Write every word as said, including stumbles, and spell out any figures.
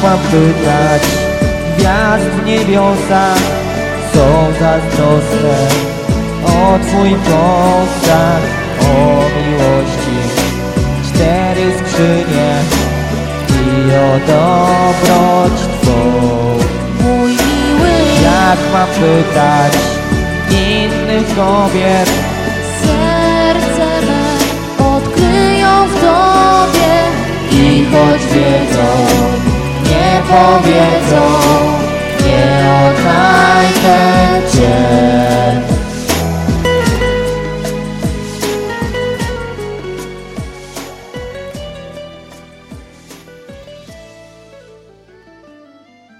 mam pytać gwiazd w niebiosach, są zazdrosne o Twój posag, o miłości cztery skrzynie i o dobroć Twą. Mój miły, jak mam pytać innych kobiet, serce me odkryją w Tobie i choć wiedzą, nie powiedzą.